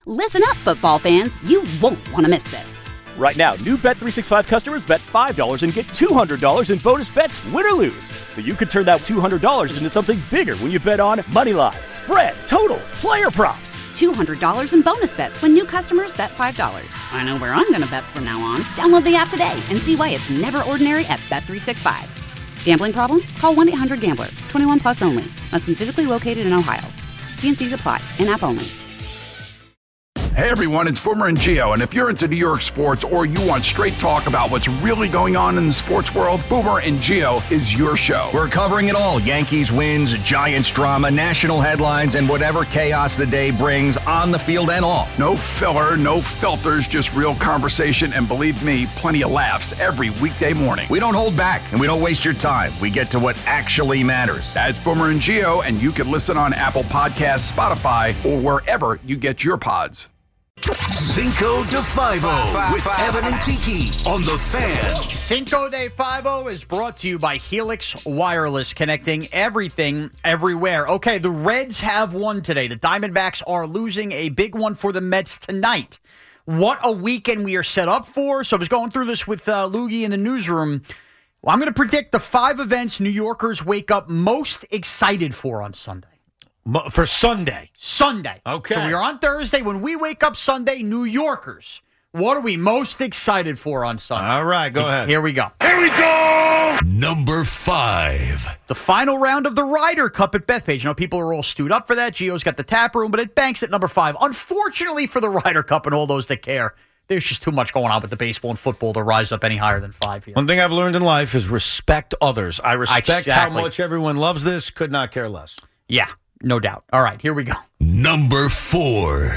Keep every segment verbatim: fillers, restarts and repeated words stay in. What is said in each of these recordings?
Listen up, football fans. You won't want to miss this. Right now, new Bet three sixty-five customers bet five dollars and get two hundred dollars in bonus bets, win or lose. So you could turn that two hundred dollars into something bigger when you bet on money line, spread, totals, player props. two hundred dollars in bonus bets when new customers bet five dollars. I know where I'm going to bet from now on. Download the app today and see why it's never ordinary at Bet three sixty-five. Gambling problem? Call one eight hundred gambler. twenty-one plus only. Must be physically located in Ohio. T and C's apply. In-app only. Hey everyone, it's Boomer and Gio, and if you're into New York sports or you want straight talk about what's really going on in the sports world, Boomer and Gio is your show. We're covering it all. Yankees wins, Giants drama, national headlines, and whatever chaos the day brings on the field and off. No filler, no filters, just real conversation, and believe me, plenty of laughs every weekday morning. We don't hold back, and we don't waste your time. We get to what actually matters. That's Boomer and Gio, and you can listen on Apple Podcasts, Spotify, or wherever you get your pods. Cinco de Five-O with Evan and Tiki on The Fan. Cinco de Five-O is brought to you by Helix Wireless, connecting everything everywhere. Okay, the Reds have won today. The Diamondbacks are losing, a big one for the Mets tonight. What a weekend we are set up for. So I was going through this with uh, Loogie in the newsroom. Well, I'm going to predict the five events New Yorkers wake up most excited for on Sunday. For Sunday. Sunday. Okay. So we are on Thursday. When we wake up Sunday, New Yorkers, what are we most excited for on Sunday? All right, go ahead. Here we go. Here we go! Number five. The final round of the Ryder Cup at Bethpage. You know, people are all stewed up for that. Gio's got the tap room, but it banks at number five. Unfortunately for the Ryder Cup and all those that care, there's just too much going on with the baseball and football to rise up any higher than five here. One thing I've learned in life is respect others. I respect Exactly. how much everyone loves this, could not care less. Yeah. No doubt. All right, here we go. Number four.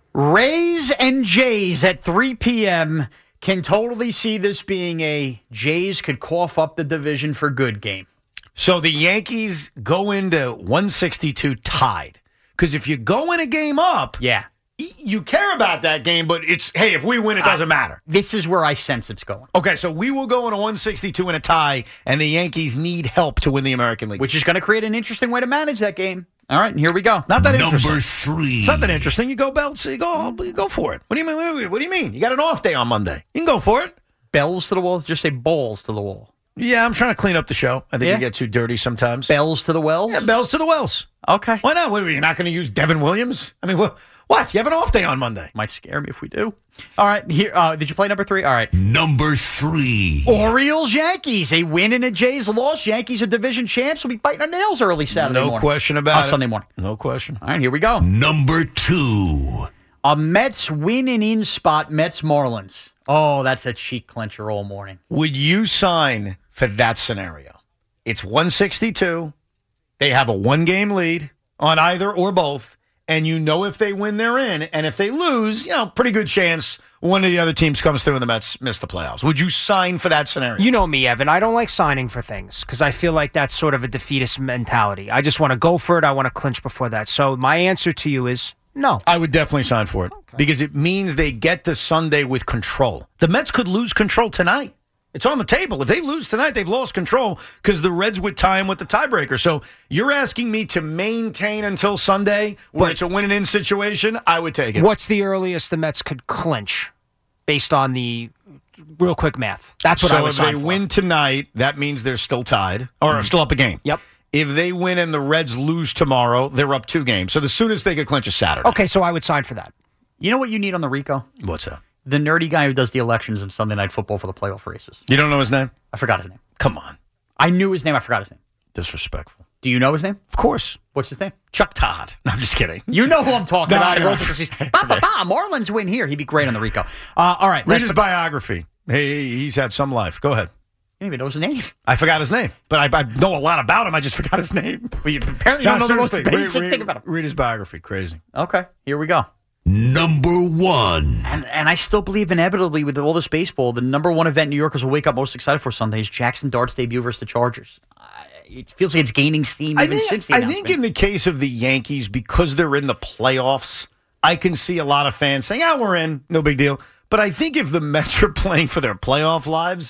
Rays and Jays at three p.m. Can totally see this being a Jays could cough up the division for good game. So the Yankees go into one sixty-two tied. Because if you go in a game up, yeah, you care about that game, but it's, hey, if we win, it doesn't uh, matter. This is where I sense it's going. Okay, so we will go in a one sixty-two in a tie, and the Yankees need help to win the American League. Which is going to create an interesting way to manage that game. All right, and here we go. Not that Number interesting. Number three. It's not that interesting. You go belts. You go. You go for it. What do you mean? What do you mean? You got an off day on Monday. You can go for it. Bells to the wall. Just say balls to the wall. Yeah, I'm trying to clean up the show. I think yeah. you get too dirty sometimes. Bells to the wells. Yeah, bells to the wells. Okay. Why not? What are you not going to use Devin Williams? I mean, what? What? You have an off day on Monday. Might scare me if we do. All right. Here. Uh, did you play number three? All right. Number three. Orioles, Yankees. A win and a Jays loss. Yankees are division champs. Will be biting our nails early Saturday no morning. No question about uh, it. Sunday morning. No question. All right. Here we go. Number two. A Mets win and in spot. Mets Marlins. Oh, that's a cheek clencher all morning. Would you sign for that scenario? It's one sixty-two. They have a one-game lead on either or both. And you know if they win, they're in. And if they lose, you know, pretty good chance one of the other teams comes through and the Mets miss the playoffs. Would you sign for that scenario? You know me, Evan. I don't like signing for things because I feel like that's sort of a defeatist mentality. I just want to go for it. I want to clinch before that. So my answer to you is no. I would definitely sign for it okay. because it means they get the Sunday with control. The Mets could lose control tonight. It's on the table. If they lose tonight, they've lost control because the Reds would tie them with the tiebreaker. So you're asking me to maintain until Sunday where but it's a win-and-in situation? I would take it. What's the earliest the Mets could clinch based on the real quick math? That's what so I would sign for. So if they win tonight, that means they're still tied or mm-hmm. still up a game. Yep. If they win and the Reds lose tomorrow, they're up two games. So the soonest they could clinch is Saturday. Okay, so I would sign for that. You know what you need on the Rico? What's that? The nerdy guy who does the elections and Sunday Night Football for the playoff races. You don't know his name? I forgot his name. Come on. I knew his name. I forgot his name. Disrespectful. Do you know his name? Of course. What's his name? Chuck Todd. No, I'm just kidding. You know who I'm talking no, about. I know. Bah, bah, bah, Marlins win here. He'd be great on the Rico. Uh, all right. Read his biography. Hey, he's had some life. Go ahead. You don't even know his name. I forgot his name, but I, I know a lot about him. I just forgot his name. But you apparently no, don't know the most basic read, read, thing about him. Read his biography. Crazy. Okay. Here we go. Number one. And and I still believe inevitably with all this baseball, the number one event New Yorkers will wake up most excited for Sunday is Jackson Dart's debut versus the Chargers. Uh, it feels like it's gaining steam I even think, since the I think in the case of the Yankees, because they're in the playoffs, I can see a lot of fans saying, yeah, we're in, no big deal. But I think if the Mets are playing for their playoff lives,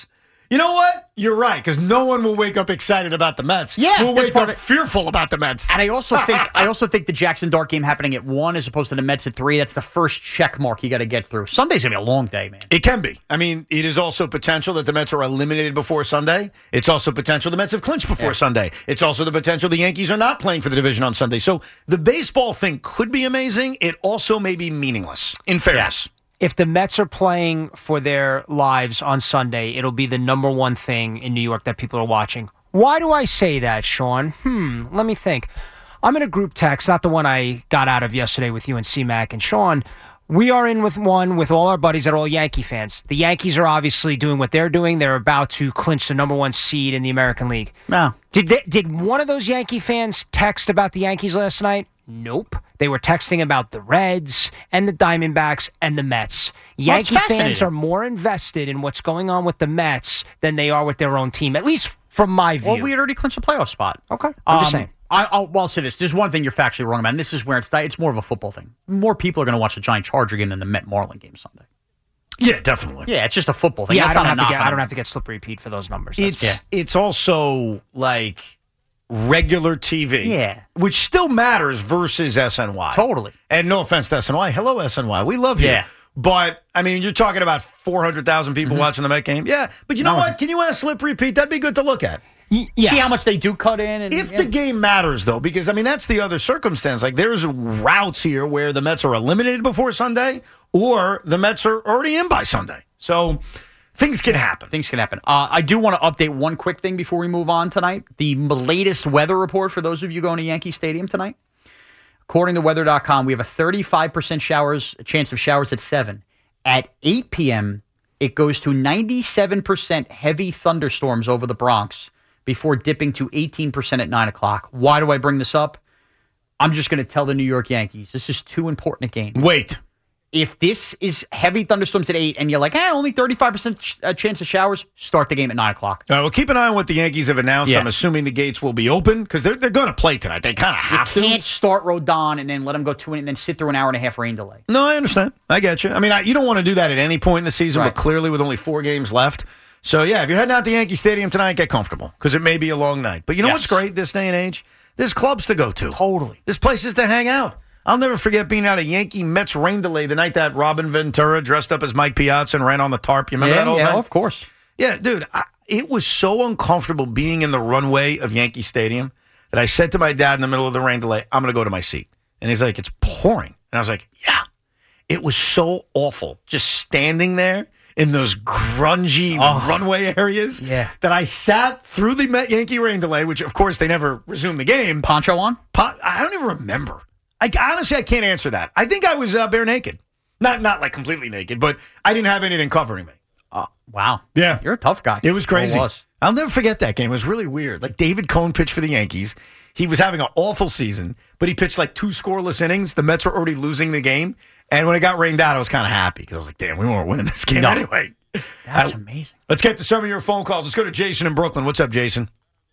You know what? You're right, because no one will wake up excited about the Mets. Yeah, we'll that's wake part up of it. fearful about the Mets. And I also think I also think the Jackson Dart game happening at one as opposed to the Mets at three, that's the first check mark you got to get through. Sunday's going to be a long day, man. It can be. I mean, it is also potential that the Mets are eliminated before Sunday. It's also potential the Mets have clinched before Yeah. Sunday. It's also the potential the Yankees are not playing for the division on Sunday. So the baseball thing could be amazing. It also may be meaningless, in fairness. Yeah. If the Mets are playing for their lives on Sunday, it'll be the number one thing in New York that people are watching. Why do I say that, Sean? Hmm, let me think. I'm in a group text, not the one I got out of yesterday with you and C-Mac and Sean. We are in with one with all our buddies that are all Yankee fans. The Yankees are obviously doing what they're doing. They're about to clinch the number one seed in the American League. No. Did they, did one of those Yankee fans text about the Yankees last night? Nope. They were texting about the Reds and the Diamondbacks and the Mets. Well, it's Yankee fans fascinating. are more invested in what's going on with the Mets than they are with their own team, at least from my view. Well, we had already clinched a playoff spot. Okay. I'm just Um, saying. I, I'll, well, I'll say this. There's one thing you're factually wrong about, and this is where it's it's more of a football thing. More people are going to watch the Giant Charger game than the Met Marlin game Sunday. Yeah, definitely. Yeah, it's just a football thing. Yeah, I That's don't not a have to knock get on I don't it. have to get slippery Pete for those numbers. That's It's Yeah. it's also like regular T V. Yeah. Which still matters versus S N Y. Totally. And no offense to S N Y. Hello, S N Y. We love you. Yeah. But, I mean, you're talking about four hundred thousand people watching the Met game. Yeah. But you know No. what? Can you ask slippery Pete? That'd be good to look at. yeah. See how much they do cut in. And, If yeah. the game matters, though, because, I mean, that's the other circumstance. Like, there's routes here where the Mets are eliminated before Sunday or the Mets are already in by Sunday. So things can happen. Things can happen. Uh, I do want to update one quick thing before we move on tonight. The latest weather report for those of you going to Yankee Stadium tonight. According to weather dot com, we have a thirty-five percent showers, a chance of showers at seven. At eight p.m., it goes to ninety-seven percent heavy thunderstorms over the Bronx before dipping to eighteen percent at nine o'clock. Why do I bring this up? I'm just going to tell the New York Yankees, this is too important a game. Wait. If this is heavy thunderstorms at eight and you're like, eh, only thirty-five percent ch- uh, chance of showers, start the game at nine o'clock. Uh, well, keep an eye on what the Yankees have announced. Yeah. I'm assuming the gates will be open because they're, they're going to play tonight. They kind of have You to. can't start Rodon and then let him go two and then sit through an hour and a half rain delay. No, I understand. I get you. I mean, I, you don't want to do that at any point in the season, Right. but clearly with only four games left. So, yeah, if you're heading out to Yankee Stadium tonight, get comfortable because it may be a long night. But you know Yes. what's great this day and age? There's clubs to go to. Totally. There's places to hang out. I'll never forget being out at Yankee Mets rain delay the night that Robin Ventura dressed up as Mike Piazza and ran on the tarp. You remember yeah, that whole yeah, thing? of course. Yeah, dude, I, it was so uncomfortable being in the runway of Yankee Stadium that I said to my dad in the middle of the rain delay, I'm going to go to my seat. And he's like, it's pouring. And I was like, yeah. It was so awful just standing there in those grungy Oh. runway areas Yeah. that I sat through the Met Yankee rain delay, which, of course, they never resumed the game. Poncho on? Po- I don't even remember. I, honestly, I can't answer that. I think I was uh, bare naked. Not, not like completely naked, but I didn't have anything covering me. Uh, wow. Yeah. You're a tough guy. It was crazy. It was. I'll never forget that game. It was really weird. Like David Cohn pitched for the Yankees. He was having an awful season, but he pitched like two scoreless innings. The Mets were already losing the game. And when it got rained out, I was kind of happy because I was like, damn, we weren't winning this game No. anyway. That's I- amazing. Let's get to some of your phone calls. Let's go to Jason in Brooklyn. What's up, Jason?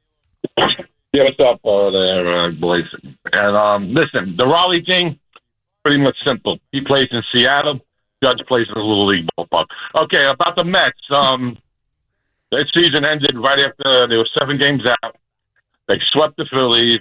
Yeah, what's up, uh, there, uh, boys? And um, listen, the Raleigh thing, pretty much simple. He plays in Seattle. Judge plays in the Little League ballpark. Okay, about the Mets. Um, that season ended right after they were seven games out. They swept the Phillies.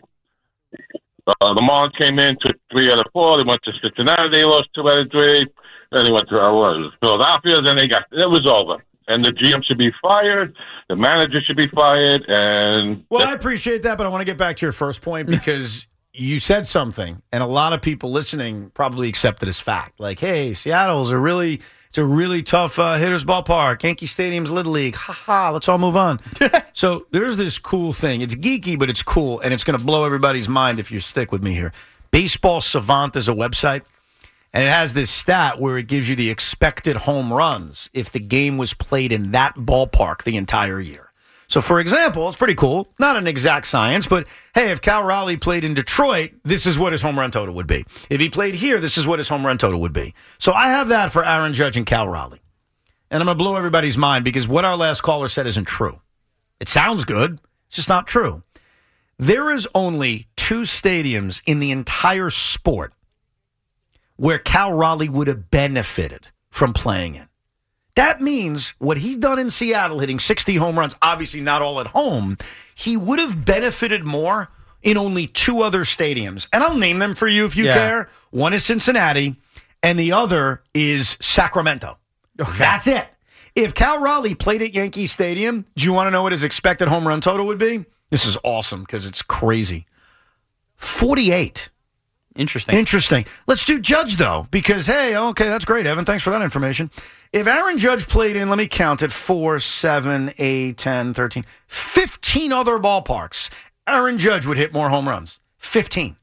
Uh, the Marlins came in, took three out of four. They went to Cincinnati. They lost two out of three. Then they went to uh, what was it, Philadelphia. Then they got it was over. And the G M should be fired. The manager should be fired. And Well, I appreciate that, but I want to get back to your first point because you said something, and a lot of people listening probably accept it as fact. Like, hey, Seattle's a really, it's a really tough uh, hitter's ballpark. Yankee Stadium's Little League. Ha ha. Let's all move on. So there's this cool thing. It's geeky, but it's cool, and it's going to blow everybody's mind if you stick with me here. Baseball Savant is a website. And it has this stat where it gives you the expected home runs if the game was played in that ballpark the entire year. So, for example, it's pretty cool. Not an exact science, but hey, if Cal Raleigh played in Detroit, this is what his home run total would be. If he played here, this is what his home run total would be. So I have that for Aaron Judge and Cal Raleigh. And I'm going to blow everybody's mind because what our last caller said isn't true. It sounds good. It's just not true. There is only two stadiums in the entire sport where Cal Raleigh would have benefited from playing in. That means what he's done in Seattle, hitting sixty home runs, obviously not all at home, he would have benefited more in only two other stadiums. And I'll name them for you if you Yeah. care. One is Cincinnati, and the other is Sacramento. Okay. That's it. If Cal Raleigh played at Yankee Stadium, do you want to know what his expected home run total would be? This is awesome because it's crazy. forty-eight. Interesting. Interesting. Let's do Judge, though, because, hey, okay, that's great, Evan. Thanks for that information. If Aaron Judge played in, let me count it, four, seven, eight, ten, thirteen, fifteen other ballparks, Aaron Judge would hit more home runs. fifteen.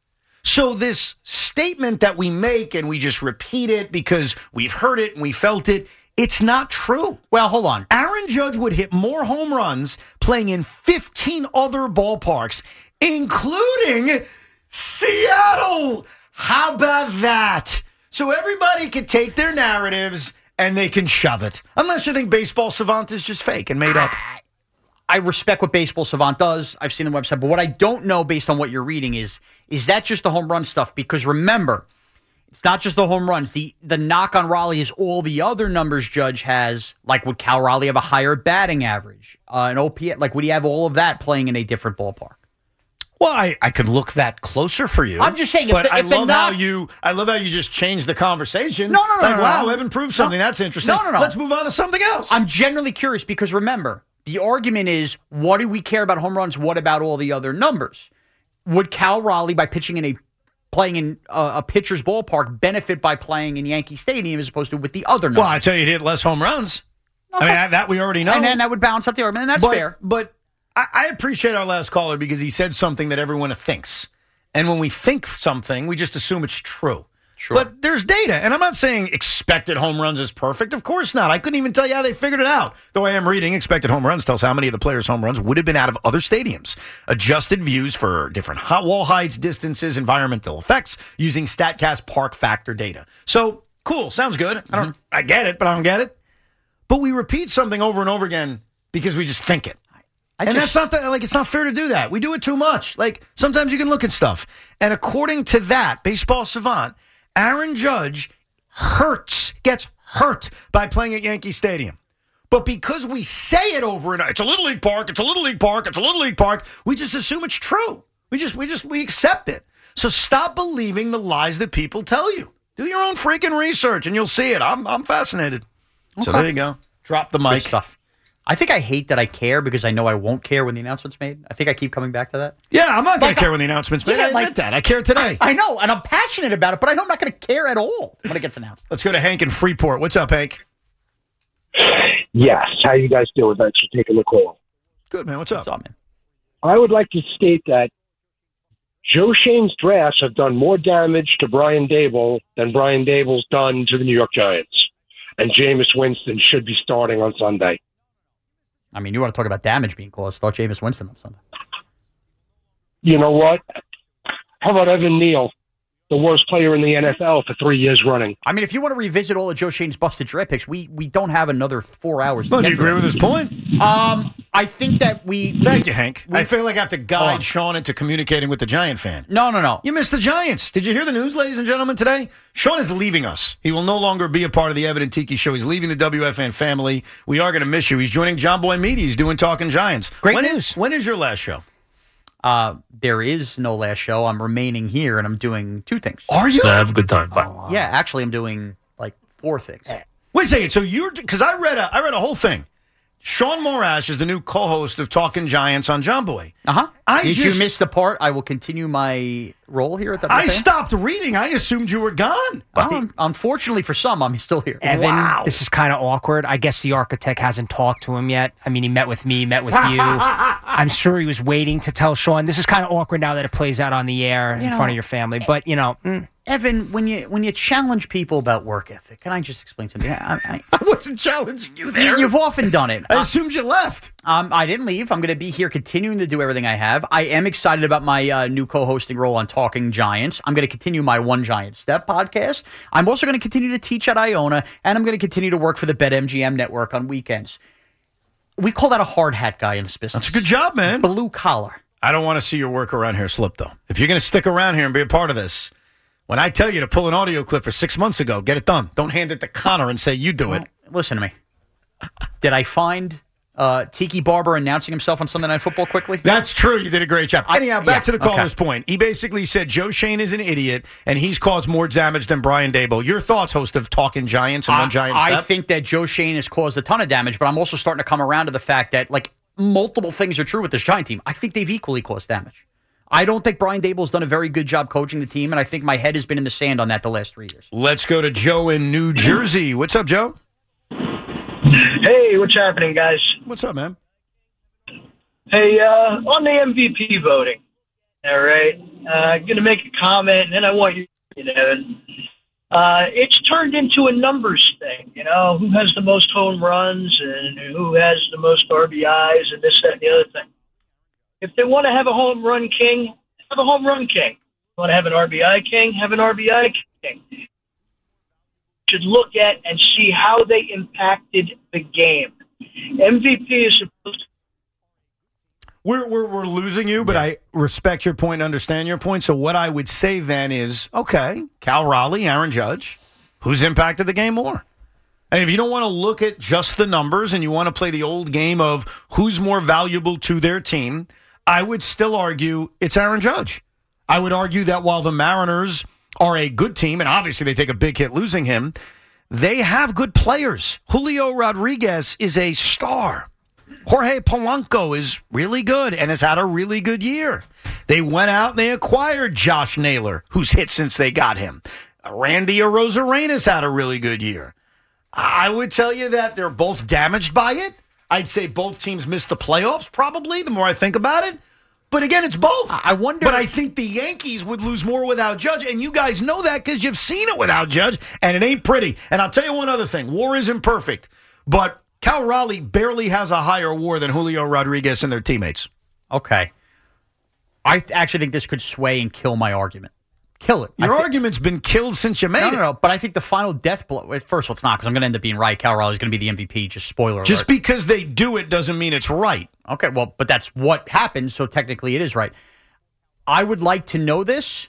So this statement that we make and we just repeat it because we've heard it and we felt it, it's not true. Well, hold on. Aaron Judge would hit more home runs playing in fifteen other ballparks, including Seattle. How about that? So everybody can take their narratives and they can shove it. Unless you think Baseball Savant is just fake and made up. I respect what Baseball Savant does. I've seen the website. But what I don't know based on what you're reading is, is that just the home run stuff? Because remember, it's not just the home runs. The the knock on Raleigh is all the other numbers Judge has. Like, would Cal Raleigh have a higher batting average? Uh, an O P S? Like, would he have all of that playing in a different ballpark? Well, I, I could look that closer for you. I'm just saying, if but the- I if the love knock- how you. I love how you just changed the conversation. No, no, no, Like, no, wow, no. Evan proved something. No. That's interesting. No, no, no. Let's move on to something else. I'm genuinely curious because remember, the argument is, what do we care about home runs? What about all the other numbers? Would Cal Raleigh, by pitching in a playing in a, a pitcher's ballpark, benefit by playing in Yankee Stadium as opposed to with the other numbers? well, I tell you, he'd hit less home runs. Okay. I mean, that we already know. And then that would balance out the argument, and that's but, fair. But I, I appreciate our last caller because he said something that everyone thinks. And when we think something, we just assume it's true. Sure. But there's data. And I'm not saying expected home runs is perfect. Of course not. I couldn't even tell you how they figured it out. Though I am reading expected home runs tells how many of the players' home runs would have been out of other stadiums. Adjusted views for different hot wall heights, distances, environmental effects using StatCast park factor data. So, cool. Sounds good. I don't. I get it, but I don't get it. But we repeat something over and over again because we just think it. I and just- that's not the, like it's not fair to do that. We do it too much. Like sometimes you can look at stuff. And according to that, Baseball Savant, Aaron Judge hurts, gets hurt by playing at Yankee Stadium. But because we say it over and over, it's a Little League park, it's a Little League park, it's a Little League park, we just assume it's true. We just we just we accept it. So stop believing the lies that people tell you. Do your own freaking research and you'll see it. I'm I'm fascinated. So Okay. there you go. Drop the Good mic. stuff. I think I hate that I care because I know I won't care when the announcement's made. I think I keep coming back to that. Yeah, I'm not going Like, to care when the announcement's made. yeah, I admit like- that. I care today. I know, and I'm passionate about it, but I know I'm not going to care at all when it gets announced. Let's go to Hank in Freeport. What's up, Hank? Yes. How you guys doing? Thanks for taking the call. Good, man. What's up? What's up, man? I would like to state that Joe Shane's drafts have done more damage to Brian Dable than Brian Dable's done to the New York Giants. And Jameis Winston should be starting on Sunday. I mean, you want to talk about damage being caused. Start Jameis Winston on Sunday. You know what? How about Evan Neal, the worst player in the N F L for three years running? I mean, if you want to revisit all of Joe Shane's busted draft picks, we, we don't have another four hours. to Well, do get you to agree that. with his point? Um, I think that we... Thank you, Hank. we- I feel like I have to Hold on. guide Sean into communicating with the Giant fan. No, no, no. You missed the Giants. Did you hear the news, ladies and gentlemen, today? Sean is leaving us. He will no longer be a part of the Evan and Tiki show. He's leaving the W F N family. We are going to miss you. He's joining John Boy Media. He's doing Talking Giants. Great When news. Is, when is your last show? Uh, there is no last show. I'm remaining here, and I'm doing two things. Are you? Have a good time. Bye. Yeah, actually, I'm doing, like, four things. Wait a second. So you're because I read a I read a whole thing. Sean Morash is the new co-host of Talking Giants on John Boy. Uh-huh. I Did just- you miss the part? I will continue my role here at the I stopped reading. I assumed you were gone. Um, unfortunately for some, I'm still here. Evan, Wow. this is kind of awkward. I guess the architect hasn't talked to him yet. I mean, he met with me, met with you. I'm sure he was waiting to tell Sean. This is kind of awkward now that it plays out on the air in You know, front of your family. But, you know, mm, Evan, when you when you challenge people about work ethic, can I just explain something? I, I, I wasn't challenging you there. You've often done it. I assumed you left. Um, I didn't leave. I'm going to be here continuing to do everything I have. I am excited about my uh, new co-hosting role on Talking Giants. I'm going to continue my One Giant Step podcast. I'm also going to continue to teach at Iona, and I'm going to continue to work for the BetMGM network on weekends. We call that a hard hat guy in this business. That's a good job, man. Blue collar. I don't want to see your work around here slip, though. If you're going to stick around here and be a part of this, when I tell you to pull an audio clip for six months ago, get it done. Don't hand it to Connor and say you do it. listen to me. Did I find uh, Tiki Barber announcing himself on Sunday Night Football quickly? That's true. You did a great job. I, Anyhow, back yeah, to the caller's okay. point. He basically said Joe Shane is an idiot, and he's caused more damage than Brian Daboll. Your thoughts, host of Talking Giants and I, One Giant I Step? think that Joe Shane has caused a ton of damage, but I'm also starting to come around to the fact that, like, multiple things are true with this Giant team. I think they've equally caused damage. I don't think Brian Daboll's done a very good job coaching the team, and I think my head has been in the sand on that the last three years. Let's go to Joe in New Jersey. What's up, Joe? Hey, what's happening, guys? What's up, man? Hey, uh, on the M V P voting, all right, I'm uh, going to make a comment, and then I want you to know, uh, it's turned into a numbers thing, you know, who has the most home runs and who has the most R B Is and this, that, and the other thing. If they want to have a home run king, have a home run king. If you want to have an R B I king, have an R B I king. Should look at and see how they impacted the game. M V P is supposed to. We're, we're, we're losing you, but I respect your point and understand your point. So what I would say then is, okay, Cal Raleigh, Aaron Judge, who's impacted the game more? And if you don't want to look at just the numbers and you want to play the old game of who's more valuable to their team, I would still argue it's Aaron Judge. I would argue that while the Mariners are a good team, and obviously they take a big hit losing him, they have good players. Julio Rodriguez is a star. Jorge Polanco is really good and has had a really good year. They went out and they acquired Josh Naylor, who's hit since they got him. Randy Arozarena's had a really good year. I would tell you that they're both damaged by it. I'd say both teams missed the playoffs, probably, the more I think about it. But again, it's both. I wonder. But I think the Yankees would lose more without Judge, and you guys know that because you've seen it without Judge, and it ain't pretty. And I'll tell you one other thing. WAR isn't perfect, but Cal Raleigh barely has a higher WAR than Julio Rodriguez and their teammates. Okay. I th- actually think this could sway and kill my argument. Kill it. Your th- argument's been killed since you made no, it. No, no, but I think the final death blow, first of all, it's not, because I'm going to end up being right. Cal Raleigh's going to be the M V P, just spoiler alert. Just because they do it doesn't mean it's right. Okay, well, but that's what happens, so technically it is right. I would like to know this.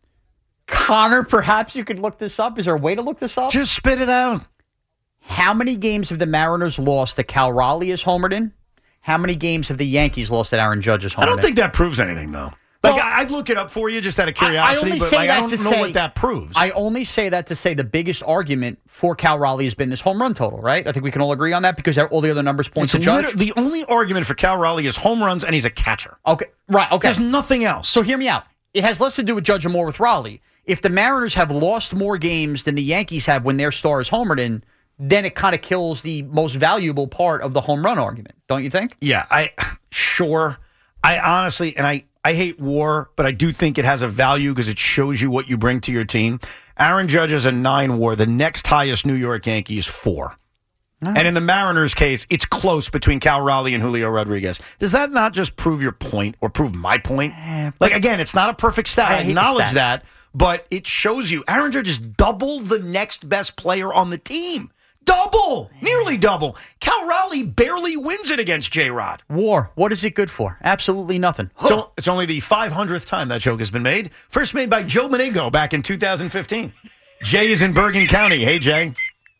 Connor, perhaps you could look this up. Is there a way to look this up? Just spit it out. How many games have the Mariners lost that Cal Raleigh is homered in? How many games have the Yankees lost that Aaron Judge is homered in? I don't think that proves anything, though. Like, Well, I- I'd look it up for you just out of I- I curiosity, only but say like, that I don't to know say- what that proves. I only say that to say the biggest argument for Cal Raleigh has been this home run total, right? I think we can all agree on that because all the other numbers point It's to Judge. liter- the only argument for Cal Raleigh is home runs, and he's a catcher. Okay, right, okay. There's nothing else. So hear me out. It has less to do with Judge and more with Raleigh. If the Mariners have lost more games than the Yankees have when their star is homered in, then it kind of kills the most valuable part of the home run argument, don't you think? Yeah, I sure. I honestly, and I, I hate WAR, but I do think it has a value because it shows you what you bring to your team. Aaron Judge is a nine WAR. The next highest New York Yankee is four. Oh. And in the Mariners' case, it's close between Cal Raleigh and Julio Rodriguez. Does that not just prove your point or prove my point? Eh, like, again, it's not a perfect stat. I, I acknowledge that, but it shows you Aaron Judge is double the next best player on the team. Double! Nearly double. Cal Raleigh barely wins it against J-Rod. WAR, what is it good for? Absolutely nothing. So it's only the five hundredth time that joke has been made. First made by Joe Menigo back in two thousand fifteen. Jay is in Bergen County. Hey, Jay.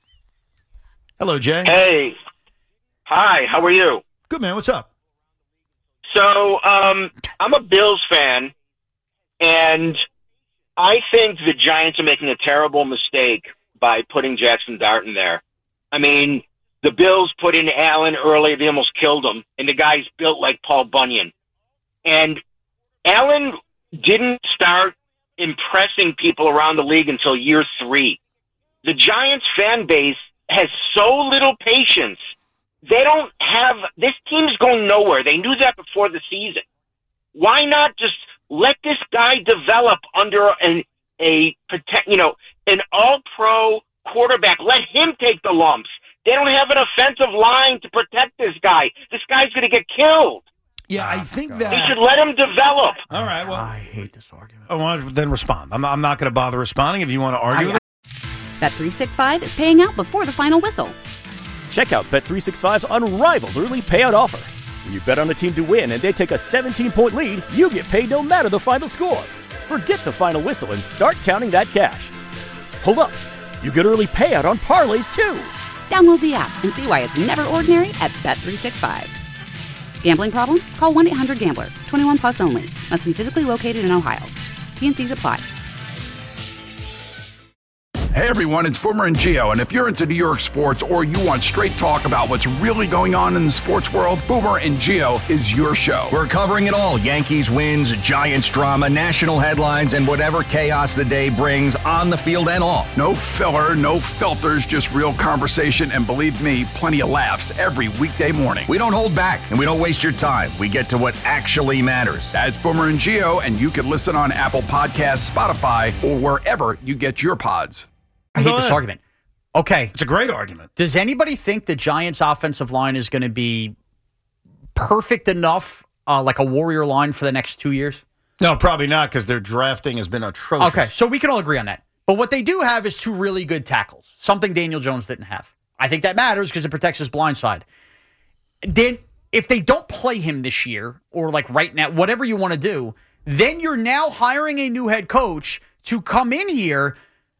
Hello, Jay. Hey. Hi, how are you? Good, man. What's up? So, um, I'm a Bills fan, and I think the Giants are making a terrible mistake by putting Jackson Dart in there. I mean, the Bills put in Allen early. They almost killed him, and the guy's built like Paul Bunyan. And Allen didn't start impressing people around the league until year three. The Giants fan base has so little patience. They don't have – this team's going nowhere. They knew that before the season. Why not just let this guy develop under an a protect, you know, an all-pro quarterback? Let him take the lumps. They don't have an offensive line to protect this guy. This guy's going to get killed. Yeah, I think that they should let him develop. All right. Well, I hate this argument. I want to then respond. I'm not, I'm not going to bother responding if you want to argue I, with it. Bet three sixty-five is paying out before the final whistle. Check out Bet three sixty-five's unrivaled early payout offer. When you bet on a team to win and they take a seventeen-point lead, you get paid no matter the final score. Forget the final whistle and start counting that cash. Hold up. You get early payout on parlays, too. Download the app and see why it's never ordinary at Bet three sixty-five. Gambling problem? Call one eight hundred gambler. twenty-one plus only. Must be physically located in Ohio. T and C's apply. Hey everyone, it's Boomer and Gio, and if you're into New York sports or you want straight talk about what's really going on in the sports world, Boomer and Gio is your show. We're covering it all. Yankees wins, Giants drama, national headlines, and whatever chaos the day brings on the field and off. No filler, no filters, just real conversation, and believe me, plenty of laughs every weekday morning. We don't hold back, and we don't waste your time. We get to what actually matters. That's Boomer and Gio, and you can listen on Apple Podcasts, Spotify, or wherever you get your pods. I hate this argument. Okay. It's a great argument. Does anybody think the Giants' offensive line is going to be perfect enough, uh, like a Warrior line for the next two years? No, probably not, because their drafting has been atrocious. Okay, so we can all agree on that. But what they do have is two really good tackles, something Daniel Jones didn't have. I think that matters because it protects his blind side. Then if they don't play him this year, or like right now, whatever you want to do, then you're now hiring a new head coach to come in here.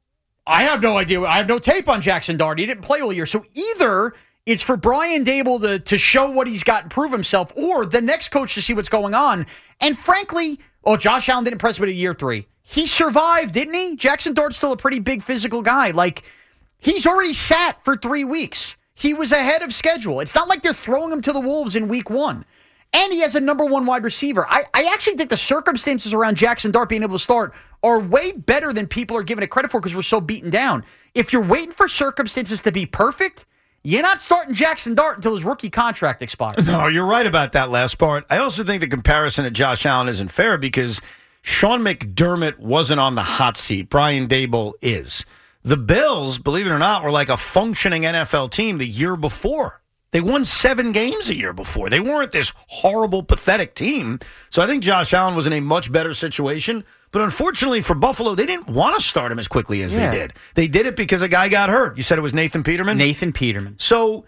I have no idea. I have no tape on Jackson Dart. He didn't play all year. So either it's for Brian Daboll to, to show what he's got and prove himself, or the next coach to see what's going on. And frankly, oh, Josh Allen didn't impress me at year three. He survived, didn't he? Jackson Dart's still a pretty big physical guy. Like, he's already sat for three weeks. He was ahead of schedule. It's not like they're throwing him to the Wolves in week one. And he has a number one wide receiver. I, I actually think the circumstances around Jackson Dart being able to start are way better than people are giving it credit for because we're so beaten down. If you're waiting for circumstances to be perfect, you're not starting Jackson Dart until his rookie contract expires. No, you're right about that last part. I also think the comparison to Josh Allen isn't fair because Sean McDermott wasn't on the hot seat. Brian Daboll is. The Bills, believe it or not, were like a functioning N F L team the year before. They won seven games a year before. They weren't this horrible, pathetic team. So I think Josh Allen was in a much better situation. But unfortunately for Buffalo, they didn't want to start him as quickly as Yeah. they did. They did it because a guy got hurt. You said it was Nathan Peterman? Nathan Peterman. So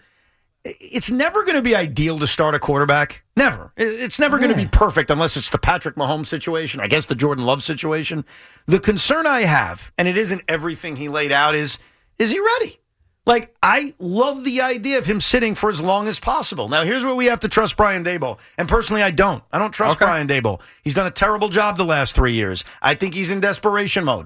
it's never going to be ideal to start a quarterback. Never. It's never going to be perfect unless it's the Patrick Mahomes situation, I guess the Jordan Love situation. The concern I have, and it isn't everything he laid out, is, is he ready? Like, I love the idea of him sitting for as long as possible. Now, here's where we have to trust Brian Daboll. And personally, I don't. I don't trust Okay. Brian Daboll. He's done a terrible job the last three years. I think he's in desperation mode.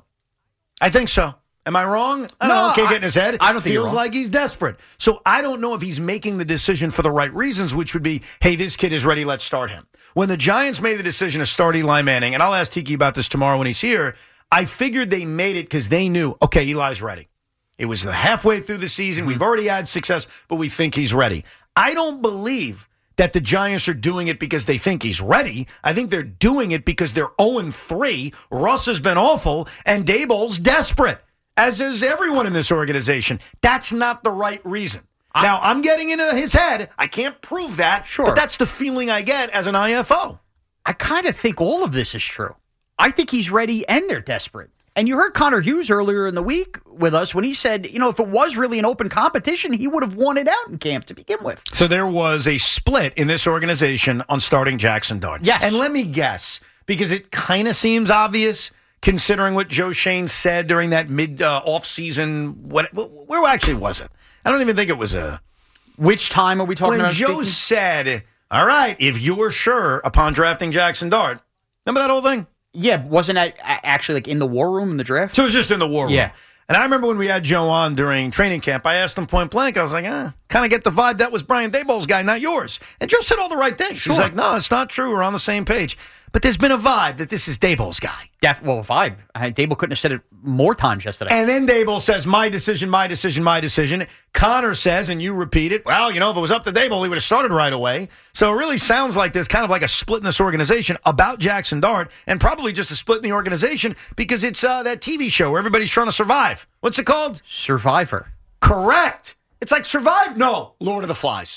I think so. Am I wrong? I don't No, know. Can't I- get in his head. I don't think you're Feels wrong. like he's desperate. So I don't know if he's making the decision for the right reasons, which would be, hey, this kid is ready, let's start him. When the Giants made the decision to start Eli Manning, and I'll ask Tiki about this tomorrow when he's here, I figured they made it because they knew, okay, Eli's ready. It was halfway through the season. We've already had success, but we think he's ready. I don't believe that the Giants are doing it because they think he's ready. I think they're doing it because they're oh and three. Russ has been awful, and Daboll's desperate, as is everyone in this organization. That's not the right reason. Now, I'm getting into his head. I can't prove that, Sure. but that's the feeling I get as an I F O. I kind of think all of this is true. I think he's ready and they're desperate. And you heard Connor Hughes earlier in the week with us when he said, you know, if it was really an open competition, he would have won it out in camp to begin with. So there was a split in this organization on starting Jackson Dart. Yes. And let me guess, because it kind of seems obvious considering what Joe Shane said during that mid uh, off-season. What, where actually was it? I don't even think it was a... Which time are we talking when about? Joe speaking? said, all right, if you're sure upon drafting Jackson Dart. Remember that whole thing? Yeah, wasn't that a- actually like in the war room in the draft? So it was just in the war room. Yeah. And I remember when we had Joe on during training camp, I asked him point blank, I was like, eh, kind of get the vibe that was Brian Daboll's guy, not yours. And Joe said all the right things. Sure. He's like, no, it's not true. We're on the same page. But there's been a vibe that this is Daboll's guy. Def- well, vibe. I, Dable couldn't have said it more times yesterday. And then Daboll says, my decision, my decision, my decision. Connor says, and you repeat it, well, you know, if it was up to Daboll, he would have started right away. So it really sounds like there's kind of like a split in this organization about Jackson Dart, and probably just a split in the organization because it's uh, that T V show where everybody's trying to survive. What's it called? Survivor. Correct. It's like Survive? No, Lord of the Flies.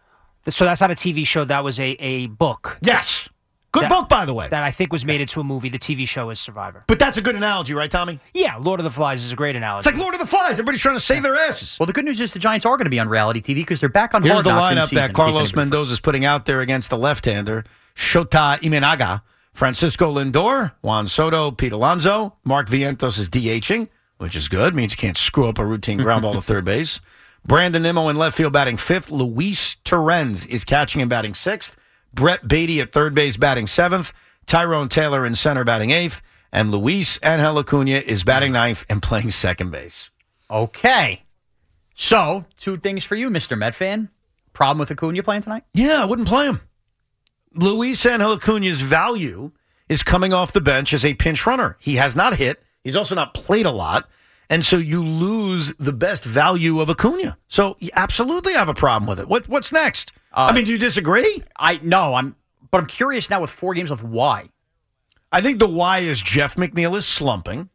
So that's not a T V show. That was a, a book. Yes. Good That- book, by the way. That I think was made into a movie. The T V show is Survivor. But that's a good analogy, right, Tommy? Yeah, Lord of the Flies is a great analogy. It's like Lord of the Flies. Everybody's trying to save their asses. Well, the good news is the Giants are going to be on reality T V because they're back on Here's Hard the Knocks in lineup season, that in case Carlos anybody- Mendoza is putting out there against the left-hander, Shota Imenaga, Francisco Lindor, Juan Soto, Pete Alonso, Mark Vientos is DHing, which is good. Means you can't screw up a routine ground ball to third base. Brandon Nimmo in left field batting fifth. Luis Torrens is catching and batting sixth. Brett Beatty at third base batting seventh. Tyrone Taylor in center batting eighth. And Luis Angel Acuna is batting ninth and playing second base. Okay. So, two things for you, Mister Met fan. Problem with Acuna playing tonight? Yeah, I wouldn't play him. Luis Angel Acuna's value is coming off the bench as a pinch runner. He has not hit. He's also not played a lot. And so you lose the best value of Acuna. So you absolutely have a problem with it. What What's next? Uh, I mean, do you disagree? I No, I'm, but I'm curious now with four games of why. I think the why is Jeff McNeil is slumping.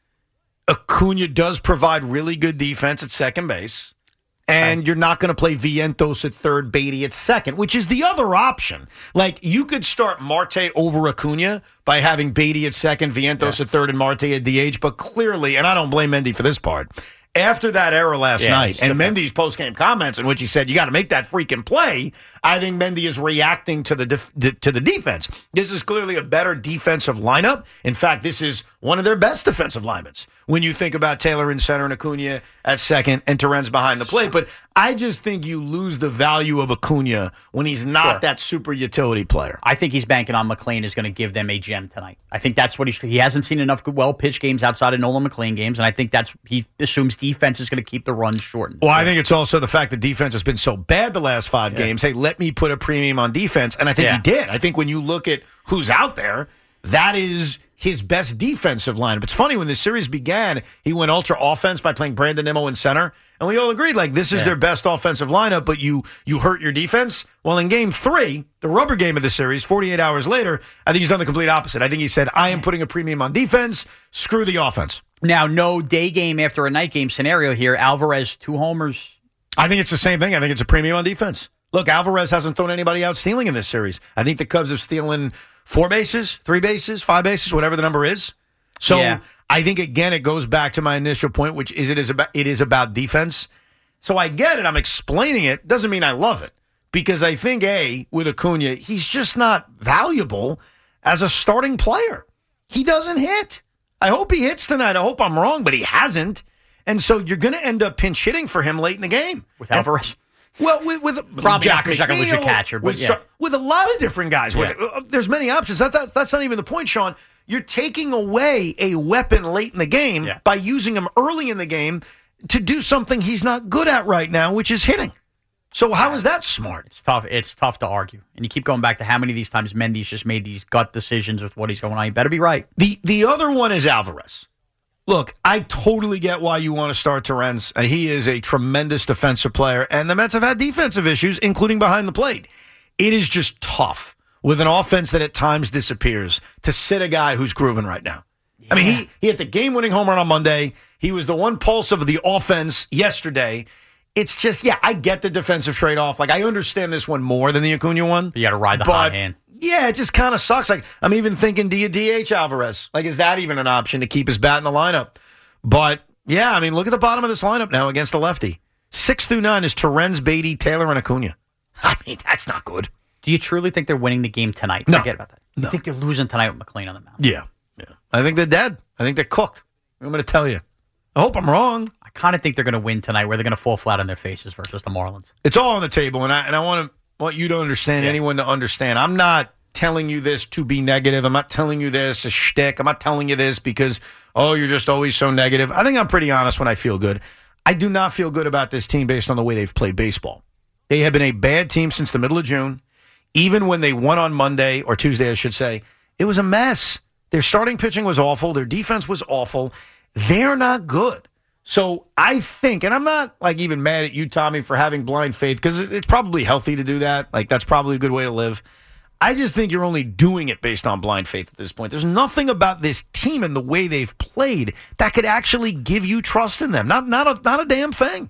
Acuna does provide really good defense at second base. And you're not going to play Vientos at third, Beatty at second, which is the other option. Like, you could start Marte over Acuna by having Beatty at second, Vientos yeah. at third, and Marte at D H. But clearly, and I don't blame Mendy for this part, after that error last yeah, night and Mendy's post-game comments in which he said, you got to make that freaking play, I think Mendy is reacting to the def- to the defense. This is clearly a better defensive lineup. In fact, this is one of their best defensive linemen when you think about Taylor in center and Acuna at second and Torrens behind the plate. But I just think you lose the value of Acuna when he's not sure. that super utility player. I think he's banking on McLean is going to give them a gem tonight. I think that's what he's. He hasn't seen enough good, well-pitched games outside of Nolan McLean games, and I think that's he assumes defense is going to keep the runs shortened. Well, I think it's also the fact that defense has been so bad the last five yeah. games. Hey, let me put a premium on defense, and I think yeah. he did. I think when you look at who's out there, that is his best defensive lineup. It's funny, when the series began, he went ultra offense by playing Brandon Nimmo in center, and we all agreed, like, this is yeah. their best offensive lineup, but you you hurt your defense. Well, in game three, the rubber game of the series, forty-eight hours later, I think he's done the complete opposite. I think he said, I am putting a premium on defense, screw the offense. Now, no day game after a night game scenario here. Alvarez, two homers. I think it's the same thing. I think it's a premium on defense. Look, Alvarez hasn't thrown anybody out stealing in this series. I think the Cubs have stolen four bases, three bases, five bases, whatever the number is. So yeah. I think, again, it goes back to my initial point, which is it is about it is about defense. So I get it. I'm explaining it. Doesn't mean I love it. Because I think, A, with Acuna, he's just not valuable as a starting player. He doesn't hit. I hope he hits tonight. I hope I'm wrong, but he hasn't. And so you're going to end up pinch hitting for him late in the game. With Alvarez? Well, with, with probably not because you're not going to lose your catcher, but with, yeah. with a lot of different guys. Yeah. With, uh, there's many options. That, that, that's not even the point, Sean. You're taking away a weapon late in the game yeah. by using him early in the game to do something he's not good at right now, which is hitting. So how is that smart? It's tough. It's tough to argue, and you keep going back to how many of these times Mendy's just made these gut decisions with what he's going on. You better be right. The the other one is Alvarez. Look, I totally get why you want to start Torrens. He is a tremendous defensive player, and the Mets have had defensive issues, including behind the plate. It is just tough with an offense that at times disappears to sit a guy who's grooving right now. Yeah. I mean, he, he hit the game-winning home run on Monday. He was the one pulse of the offense yesterday. It's just, yeah, I get the defensive trade-off. Like, I understand this one more than the Acuna one. You got to ride the hot hand. Yeah, it just kind of sucks. Like, I'm even thinking, do you D H Alvarez? Like, is that even an option to keep his bat in the lineup? But, yeah, I mean, look at the bottom of this lineup now against a lefty. Six through nine is Torrens, Beatty, Taylor, and Acuna. I mean, that's not good. Do you truly think they're winning the game tonight? No. Forget about that. No. You think they're losing tonight with McLean on the mound? Yeah. yeah. I think they're dead. I think they're cooked. I'm going to tell you. I hope I'm wrong. I kind of think they're going to win tonight, where they're going to fall flat on their faces versus the Marlins. It's all on the table, and I and I want to want you to understand, yeah. anyone to understand. I'm not telling you this to be negative. I'm not telling you this a shtick. I'm not telling you this because, oh, you're just always so negative. I think I'm pretty honest when I feel good. I do not feel good about this team based on the way they've played baseball. They have been a bad team since the middle of June. Even when they won on Monday, or Tuesday, I should say, it was a mess. Their starting pitching was awful. Their defense was awful. They're not good. So I think, and I'm not like even mad at you, Tommy, for having blind faith, because it's probably healthy to do that. Like, that's probably a good way to live. I just think you're only doing it based on blind faith at this point. There's nothing about this team and the way they've played that could actually give you trust in them. Not, not, a, not a damn thing.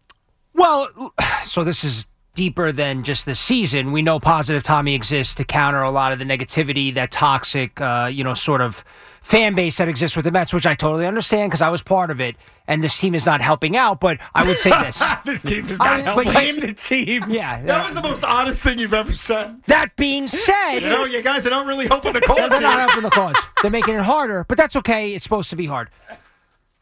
Well, so this is deeper than just the season. We know Positive Tommy exists to counter a lot of the negativity, that toxic, uh, you know, sort of fan base that exists with the Mets, which I totally understand because I was part of it, and this team is not helping out, but I would say this. This team is not I, helping. Blame the team. Yeah. That was the most honest thing you've ever said. That being said. You know, you guys are not really helping the cause. They're not helping the cause. They're making it harder, but that's okay. It's supposed to be hard.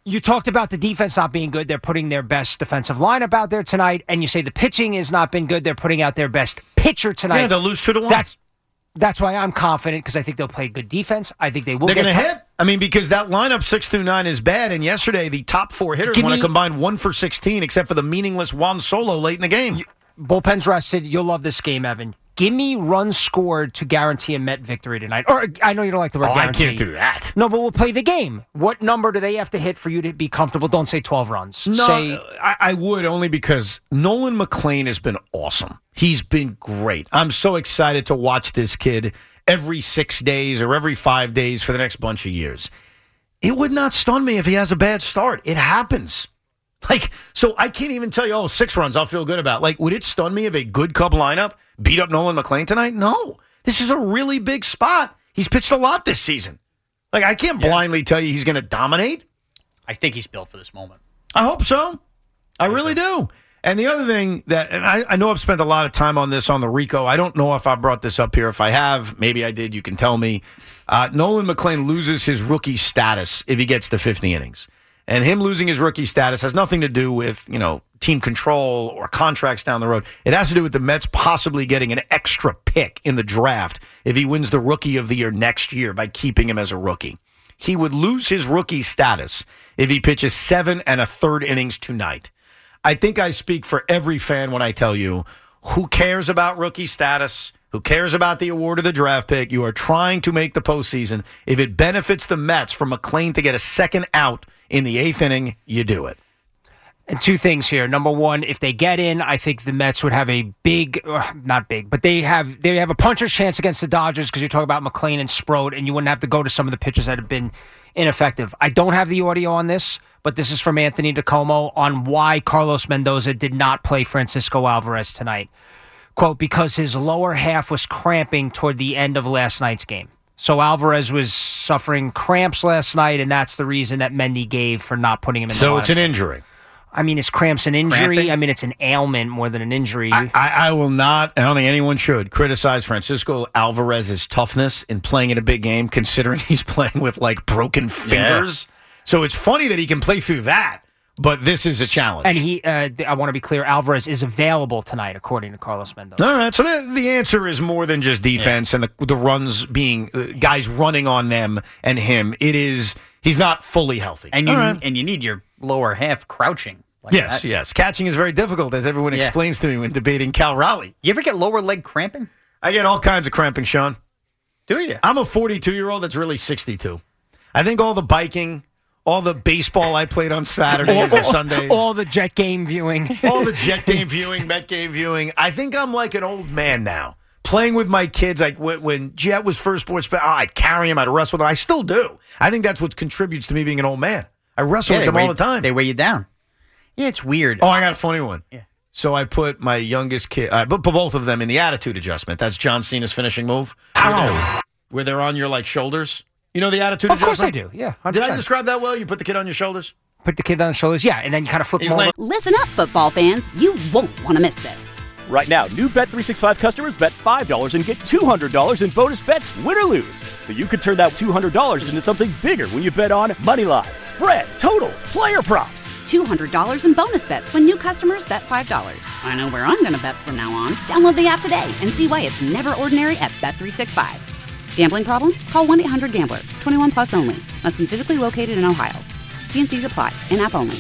You talked about the defense not being good. They're putting their best defensive lineup out there tonight, and you say the pitching has not been good. They're putting out their best pitcher tonight. Yeah, they'll lose two to one. That's that's why I'm confident because I think they'll play good defense. I think they will. They're get going to t- hit. I mean, because that lineup six through nine is bad, and yesterday the top four hitters Give want to me- combine one for sixteen, except for the meaningless Juan Solo late in the game. Bullpen's rested. You'll love this game, Evan. Give me runs scored to guarantee a Met victory tonight. Or I know you don't like the word Oh, guarantee. I can't do that. No, but we'll play the game. What number do they have to hit for you to be comfortable? Don't say twelve runs. No, say, I, I would only because Nolan McLean has been awesome. He's been great. I'm so excited to watch this kid every six days or every five days for the next bunch of years. It would not stun me if he has a bad start. It happens. Like, so I can't even tell you, oh, six runs I'll feel good about. Like, would it stun me if a good Cub lineup beat up Nolan McLean tonight? No. This is a really big spot. He's pitched a lot this season. Like, I can't Yeah. blindly tell you he's going to dominate. I think he's built for this moment. I hope so. I really do. And the other thing that, and I, I know I've spent a lot of time on this on the Rico. I don't know if I brought this up here. If I have, maybe I did. You can tell me. Uh, Nolan McLean loses his rookie status if he gets to fifty innings. And him losing his rookie status has nothing to do with, you know, team control or contracts down the road. It has to do with the Mets possibly getting an extra pick in the draft if he wins the Rookie of the Year next year by keeping him as a rookie. He would lose his rookie status if he pitches seven and a third innings tonight. I think I speak for every fan when I tell you, who cares about rookie status? Who cares about the award of the draft pick? You are trying to make the postseason. If it benefits the Mets for McLean to get a second out in the eighth inning, you do it. And two things here. Number one, if they get in, I think the Mets would have a big, uh, not big, but they have they have a puncher's chance against the Dodgers because you're talking about McLean and Sproat, and you wouldn't have to go to some of the pitchers that have been ineffective. I don't have the audio on this, but this is from Anthony DiComo on why Carlos Mendoza did not play Francisco Alvarez tonight. Quote, because his lower half was cramping toward the end of last night's game. So Alvarez was suffering cramps last night, and that's the reason that Mendy gave for not putting him in the So lineup. it's an injury. I mean, is cramps an injury? Cramping? I mean, it's an ailment more than an injury. I, I, I will not, I don't think anyone should, criticize Francisco Alvarez's toughness in playing in a big game, considering he's playing with, like, broken fingers. Yeah. So it's funny that he can play through that, but this is a challenge. And he, uh, I want to be clear, Alvarez is available tonight, according to Carlos Mendoza. All right, so the, the answer is more than just defense yeah. and the, the runs being, uh, guys running on them and him. It is, he's not fully healthy. And you, right. and you need your lower half crouching. Like yes, that. yes. Catching is very difficult, as everyone Yeah. explains to me when debating Cal Raleigh. You ever get lower leg cramping? I get all kinds of cramping, Sean. Do you? I'm a forty-two-year-old that's really sixty-two. I think all the biking, all the baseball I played on Saturdays or Sundays. All the Jet game viewing. all the Jet game viewing, Met game viewing. I think I'm like an old man now. Playing with my kids, like when, when Jet was first born, oh, I'd carry him, I'd wrestle with him. I still do. I think that's what contributes to me being an old man. I wrestle Yeah, with they them all weigh- the time. They weigh you down. Yeah, it's weird. Oh, I got a funny one. Yeah. So I put my youngest kid, I put both of them in the attitude adjustment. That's John Cena's finishing move. Where they're, where they're on your like shoulders. You know the attitude Of adjustment? course I do, yeah. one hundred percent. Did I describe that well? You put the kid on your shoulders? Put the kid on the shoulders, yeah, and then you kind of flip He's him over. like- Listen up, football fans. You won't want to miss this. Right now, new Bet three sixty-five customers bet five dollars and get two hundred dollars in bonus bets, win or lose. So you could turn that two hundred dollars into something bigger when you bet on Moneyline, spread, totals, player props. two hundred dollars in bonus bets when new customers bet five dollars. I know where I'm going to bet from now on. Download the app today and see why it's never ordinary at Bet three sixty-five. Gambling problem? Call one eight hundred gambler. twenty-one plus only. Must be physically located in Ohio. T and C's apply. In-app only.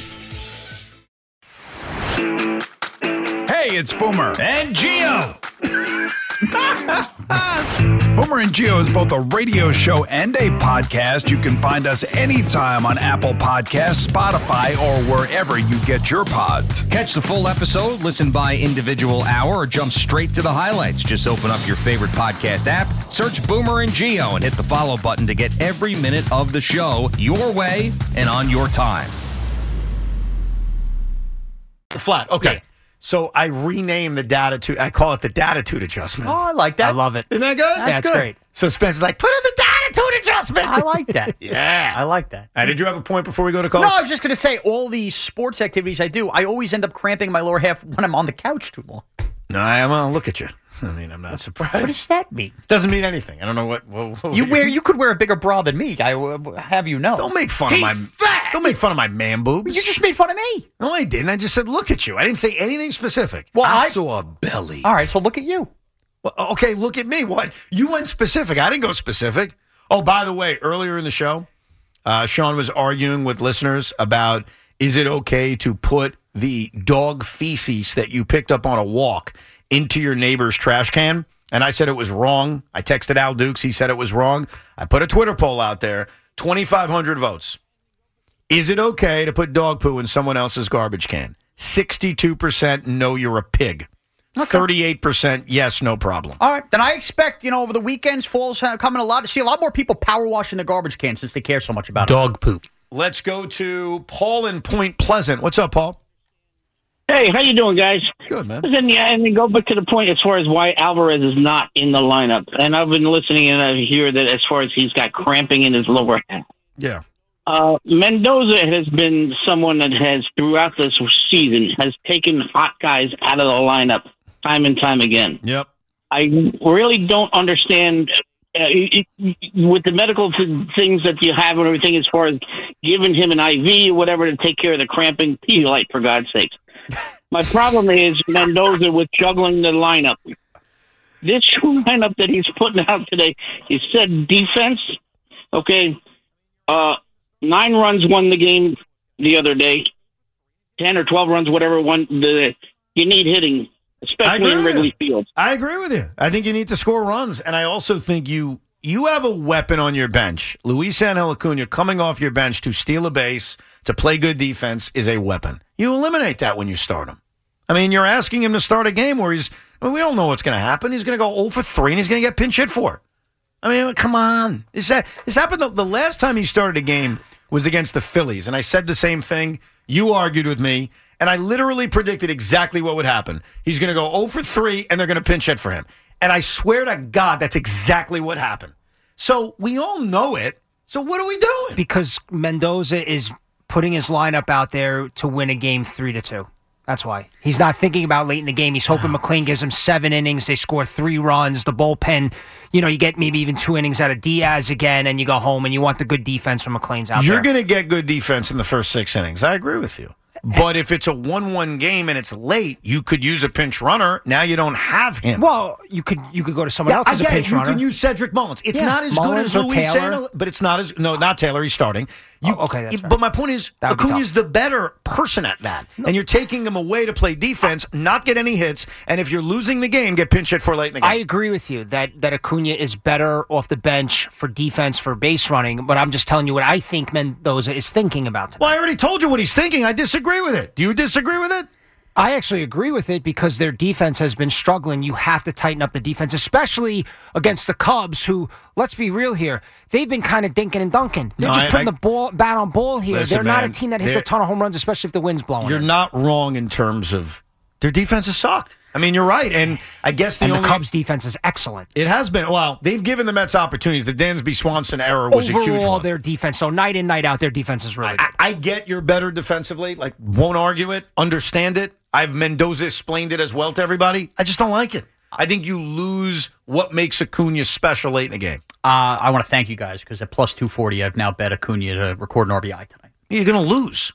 Hey, it's Boomer and Gio. Boomer and Gio is both a radio show and a podcast. You can find us anytime on Apple Podcasts, Spotify, or wherever you get your pods. Catch the full episode, listen by individual hour, or jump straight to the highlights. Just open up your favorite podcast app, search Boomer and Gio, and hit the follow button to get every minute of the show your way and on your time. Flat. Okay. Yeah. So I rename the data to, I call it the datitude adjustment. Oh, I like that. I love it. Isn't that good? Yeah, it's good. great. So Spencer's like, put in the datitude adjustment. I like that. Yeah. I like that. Uh, did you have a point before we go to calls? No, I was just going to say, all the sports activities I do, I always end up cramping my lower half when I'm on the couch too long. No, I'm going to look at you. I mean, I'm not surprised. What does that mean? Doesn't mean anything. I don't know what. what, what you wear. You could wear a bigger bra than me. I uh, have you know. Don't make fun He's of my. fat. Don't make fun of my man boobs. You just made fun of me. No, I didn't. I just said, look at you. I didn't say anything specific. Well, I, I saw a belly. All right, so look at you. Well, okay, look at me. What? You went specific. I didn't go specific. Oh, by the way, earlier in the show, uh, Sean was arguing with listeners about is it okay to put the dog feces that you picked up on a walk into your neighbor's trash can? And I said it was wrong. I texted Al Dukes. He said it was wrong. I put a Twitter poll out there, twenty-five hundred votes. Is it okay to put dog poo in someone else's garbage can? sixty-two percent no, you're a pig. Okay. thirty-eight percent yes, no problem. All right. Then I expect, you know, over the weekends, fall's uh, coming a lot to see a lot more people power washing the garbage can since they care so much about dog it. poop. Let's go to Paul in Point Pleasant. What's up, Paul? Hey, how you doing, guys? Good, man. Listen, yeah, and then go back to the point as far as why Alvarez is not in the lineup. And I've been listening, and I hear that as far as he's got cramping in his lower half. Yeah. Uh, Mendoza has been someone that has, throughout this season, has taken hot guys out of the lineup time and time again. Yep. I really don't understand uh, it, it, with the medical th- things that you have and everything as far as giving him an I V or whatever to take care of the cramping. Pedialyte, for God's sakes. My problem is Mendoza with juggling the lineup. This lineup that he's putting out today, he said defense. Okay, uh, nine runs won the game the other day. Ten or twelve runs, whatever. One, the you need hitting, especially in Wrigley Field. I agree with you. I think you need to score runs, and I also think you you have a weapon on your bench. Luisangel Acuna coming off your bench to steal a base, to play good defense is a weapon. You eliminate that when you start him. I mean, you're asking him to start a game where he's, I mean, we all know what's going to happen. He's going to go oh for three, and he's going to get pinch hit for it. I mean, come on. This, this happened the, the last time he started a game was against the Phillies, and I said the same thing. You argued with me, and I literally predicted exactly what would happen. He's going to go oh for three, and they're going to pinch hit for him. And I swear to God, that's exactly what happened. So we all know it. So what are we doing? Because Mendoza is putting his lineup out there to win a game three to two. That's why. He's not thinking about late in the game. He's hoping McLean gives him seven innings. They score three runs. The bullpen, you know, you get maybe even two innings out of Diaz again, and you go home, and you want the good defense from McLean's out You're there. going to get good defense in the first six innings. I agree with you. But if it's a one one game and it's late, you could use a pinch runner. Now you don't have him. Well, you could you could go to someone Yeah, else I as a get pinch it. You runner. can use Cedric Mullins. It's Yeah, not as Mullins good as or Luis Taylor. Sanders, but it's not as no, not Taylor. He's starting. You, Oh, okay, that's right. But my point is, That would be Acuna's the better person at that, and you're taking him away to play defense, not get any hits, and if you're losing the game, get pinch hit for late in the game. I agree with you that, that Acuna is better off the bench for defense, for base running, but I'm just telling you what I think Mendoza is thinking about tonight. Well, I already told you what he's thinking. I disagree with it. Do you disagree with it? I actually agree with it because their defense has been struggling. You have to tighten up the defense, especially against the Cubs, who, let's be real here, they've been kind of dinking and dunking. They're No, just I- putting I- the ball bat on ball here. Listen, They're not man, a team that hits they're- a ton of home runs, especially if the wind's blowing. You're in. not wrong in terms of their defense has sucked. I mean, you're right, and I guess the and only the Cubs' defense is excellent. it has been. Well, they've given the Mets opportunities. The Dansby Swanson error was a huge Overall, one. their defense, so night in, night out, their defense is really good. I, I get you're better defensively. Like, won't argue it, understand it. I've Mendoza explained it as well to everybody. I just don't like it. I think you lose what makes Acuna special late in the game. Uh, I want to thank you guys because at plus two forty, I've now bet Acuna to record an R B I tonight. You're going to lose.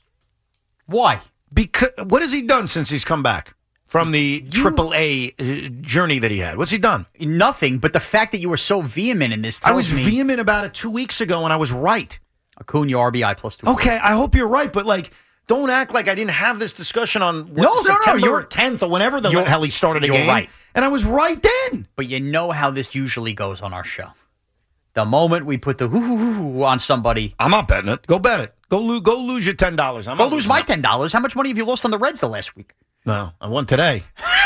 Why? Because what has he done since he's come back from the triple A uh, journey that he had? What's he done? Nothing, but the fact that you were so vehement in this tells I was me vehement about it two weeks ago, and I was right. Acuna R B I plus two. Okay, I hope you're right, but like, don't act like I didn't have this discussion on what, No, no, no, September you're- tenth or whenever the you're- hell he started a you're game. right. And I was right then. But you know how this usually goes on our show. The moment we put the hoo hoo hoo hoo on somebody, I'm not betting it. Go bet it. Go lose. Go lose your ten dollars. I'm go not lose losing my it. ten dollars. How much money have you lost on the Reds the last week? No, I won today.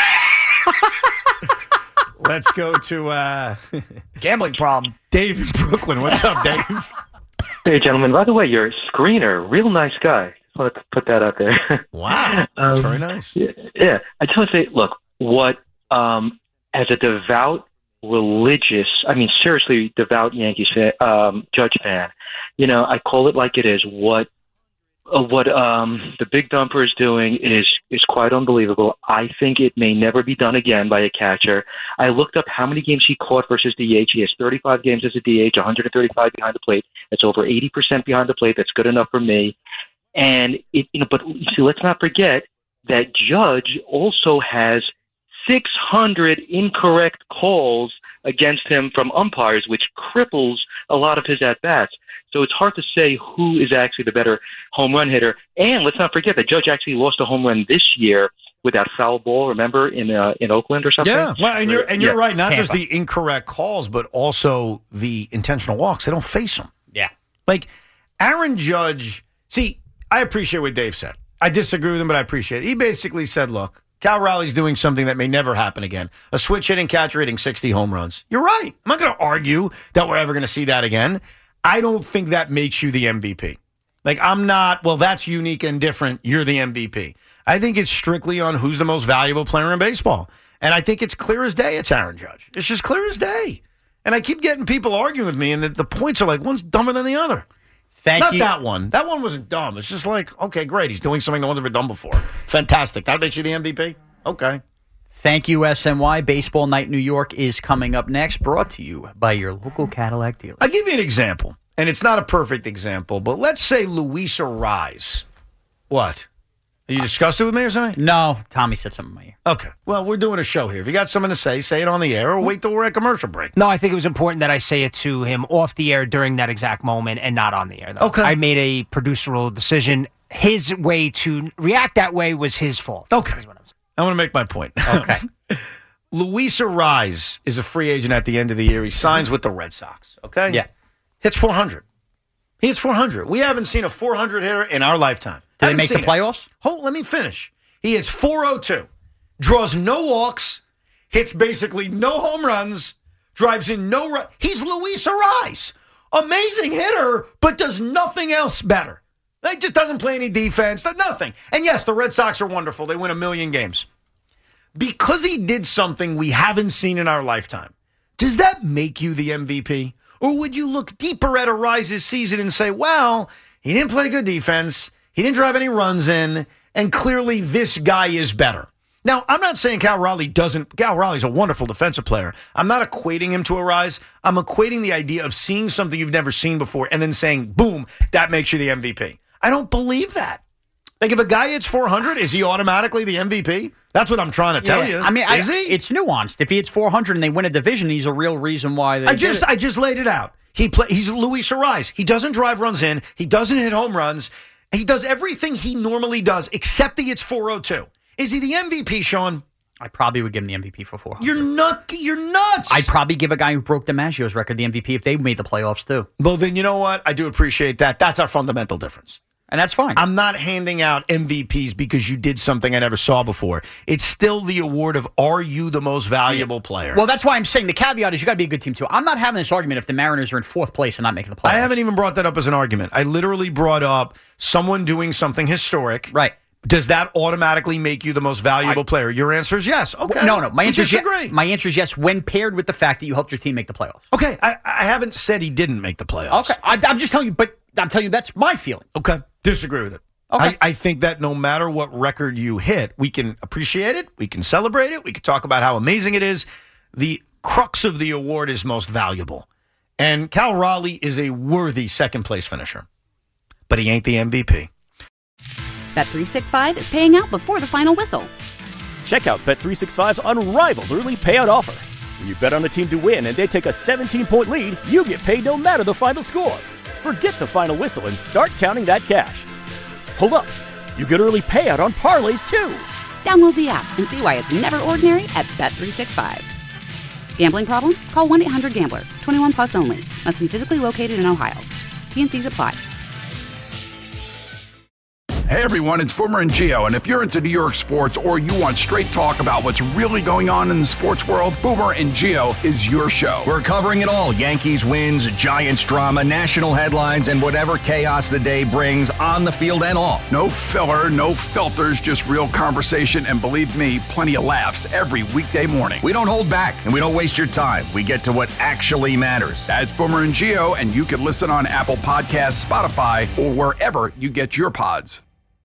Let's go to uh, Gambling problem. Dave in Brooklyn. What's up, Dave? Hey, gentlemen. By the way, your screener, real nice guy. Just wanted to put that out there. Wow, that's Um, very nice. Yeah, yeah. I just want to say, look, what um, as a devout, religious, I mean, seriously, devout Yankees fan, um, Judge fan, you know, I call it like it is. What uh, what um, the Big Dumper is doing is is quite unbelievable. I think it may never be done again by a catcher. I looked up how many games he caught versus D H. He has thirty-five games as a D H, one hundred thirty-five behind the plate. That's over eighty percent behind the plate. That's good enough for me. And it, you know, but see, let's not forget that Judge also has six hundred incorrect calls against him from umpires, which cripples a lot of his at-bats. So it's hard to say who is actually the better home run hitter. And let's not forget that Judge actually lost a home run this year with that foul ball, remember, in uh, in Oakland or something? Yeah, well, and you're, and you're Yeah. right. Not Tampa. just the incorrect calls, but also the intentional walks. They don't face them. Yeah. Like, Aaron Judge, see, I appreciate what Dave said. I disagree with him, but I appreciate it. He basically said, look, Cal Raleigh's doing something that may never happen again. A switch hitting catcher hitting sixty home runs. You're right. I'm not going to argue that we're ever going to see that again. I don't think that makes you the M V P. Like, I'm not, well, that's unique and different. You're the M V P. I think it's strictly on who's the most valuable player in baseball. And I think it's clear as day it's Aaron Judge. It's just clear as day. And I keep getting people arguing with me, and the, the points are like, one's dumber than the other. Thank Not you. that one. That one wasn't dumb. It's just like, okay, great. He's doing something no one's ever done before. Fantastic. That makes you the M V P? Okay. Thank you, S N Y. Baseball Night New York is coming up next, brought to you by your local Cadillac dealer. I'll give you an example, and it's not a perfect example, but let's say Luis Arise. What? Are you disgusted with me or something? No, Tommy said something in my ear. Okay. Well, we're doing a show here. If you got something to say, say it on the air or wait till we're at commercial break. No, I think it was important that I say it to him off the air during that exact moment and not on the air, though. Okay. I made a produceral decision. His way to react that way was his fault. Okay. I want to make my point. Okay. Luis Arise is a free agent at the end of the year. He signs with the Red Sox. Okay? Yeah. Hits four hundred. He hits four hundred. We haven't seen a four hundred hitter in our lifetime. Did they Haven't make the seen it. playoffs? Hold, let me finish. He hits four oh two. Draws no walks. Hits basically no home runs. Drives in no run. He's Luis Arise. Amazing hitter, but does nothing else better. He just doesn't play any defense, does nothing. And yes, the Red Sox are wonderful. They win a million games. Because he did something we haven't seen in our lifetime, does that make you the M V P? Or would you look deeper at Arise's season and say, well, he didn't play good defense, he didn't drive any runs in, and clearly this guy is better. Now, I'm not saying Cal Raleigh doesn't. Cal Raleigh's a wonderful defensive player. I'm not equating him to Arise. I'm equating the idea of seeing something you've never seen before and then saying, boom, that makes you the M V P. I don't believe that. Like, if a guy hits four hundred, is he automatically the M V P? That's what I'm trying to tell Yeah, you. I mean, I, is he? it's nuanced. If he hits four hundred and they win a division, he's a real reason why they I did just it. I just laid it out. He play, He's Luis Arise. He doesn't drive runs in. He doesn't hit home runs. He does everything he normally does, except he hits four oh two. Is he the M V P, Sean? I probably would give him the M V P for four hundred. You're nut. You're nuts. I'd probably give a guy who broke DiMaggio's record the M V P if they made the playoffs too. Well, then you know what? I do appreciate that. That's our fundamental difference. And that's fine. I'm not handing out M V Ps because you did something I never saw before. It's still the award of, are you the most valuable player? Well, that's why I'm saying the caveat is you got to be a good team too. I'm not having this argument if the Mariners are in fourth place and not making the playoffs. I haven't even brought that up as an argument. I literally brought up someone doing something historic. Right. Does that automatically make you the most valuable I, player? Your answer is yes. Okay. No, no. My answer is yes. Yes, my answer is yes when paired with the fact that you helped your team make the playoffs. Okay. I, I haven't said he didn't make the playoffs. Okay. I, I'm just telling you, but I'm telling you that's my feeling. Okay. Disagree with it. Okay. I, I think that no matter what record you hit, we can appreciate it. We can celebrate it. We can talk about how amazing it is. The crux of the award is most valuable. And Cal Raleigh is a worthy second place finisher. But he ain't the M V P. Bet three sixty-five is paying out before the final whistle. Check out Bet three sixty-five's unrivaled early payout offer. When you bet on a team to win and they take a seventeen-point lead, you get paid no matter the final score. Forget the final whistle and start counting that cash. Hold up. You get early payout on parlays, too. Download the app and see why it's never ordinary at Bet three sixty-five. Gambling problem? Call one eight hundred gambler. twenty-one plus only. Must be physically located in Ohio. T and C's apply. Hey everyone, it's Boomer and Gio, and if you're into New York sports or you want straight talk about what's really going on in the sports world, Boomer and Gio is your show. We're covering it all. Yankees wins, Giants drama, national headlines, and whatever chaos the day brings on the field and off. No filler, no filters, just real conversation, and believe me, plenty of laughs every weekday morning. We don't hold back, and we don't waste your time. We get to what actually matters. That's Boomer and Gio, and you can listen on Apple Podcasts, Spotify, or wherever you get your pods.